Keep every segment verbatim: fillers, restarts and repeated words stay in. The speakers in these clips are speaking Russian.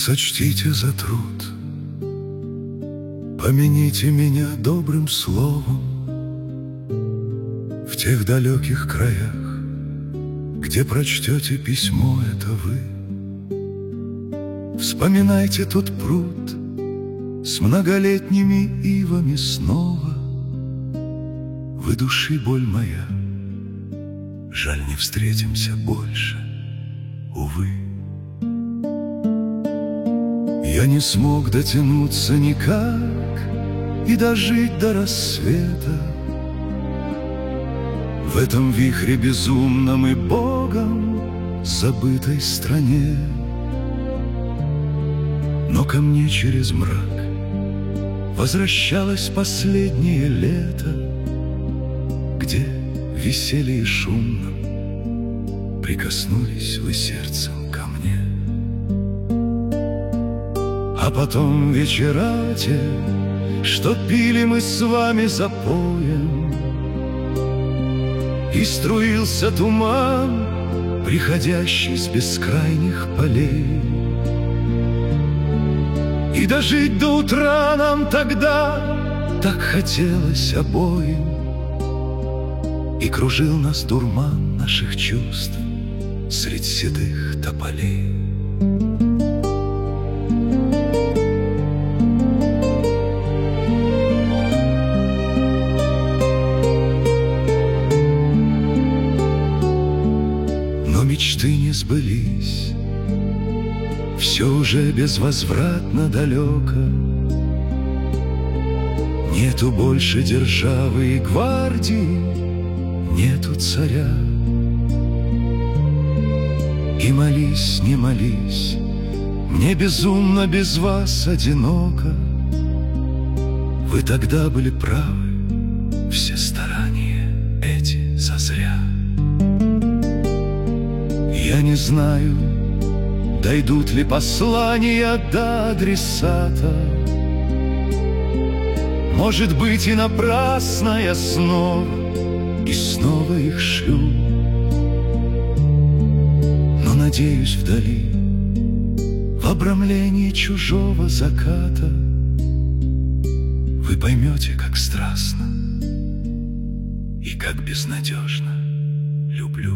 сочтите за труд, помяните меня добрым словом. В тех далеких краях, где прочтете письмо это вы, вспоминайте тот пруд с многолетними ивами снова. Вы души боль моя, жаль, не встретимся больше, увы. Я не смог дотянуться никак и дожить до рассвета в этом вихре безумном и Богом забытой стране. Но ко мне через мрак возвращалось последнее лето, где в веселье шумном прикоснулись вы сердцем ко мне. А потом вечера те, что пили мы с вами за поем, и струился туман, приходящий с бескрайних полей. И дожить до утра нам тогда так хотелось обоим, и кружил нас дурман наших чувств средь седых тополей. Но мечты не сбылись, все уже безвозвратно далеко. Нету больше державы и гвардии, нету царя. И молись, не молись, мне безумно без вас одиноко. Вы тогда были правы, все старания эти зазря. Я не знаю, дойдут ли послания до адресата. Может быть, и напрасно я снова и снова их шлю. Но надеюсь, вдали, в обрамлении чужого заката, вы поймете, как страстно и как безнадежно люблю.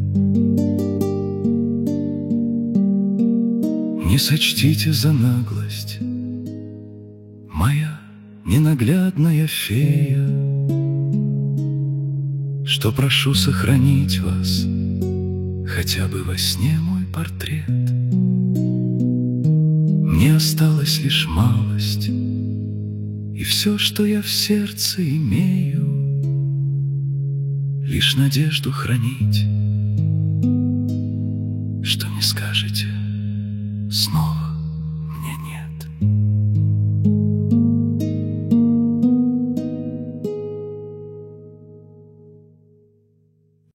Не сочтите за наглость, моя ненаглядная фея, что прошу сохранить вас, хотя бы во сне мой портрет. Мне осталась лишь малость, и все, что я в сердце имею, лишь надежду хранить, что не скажете снова.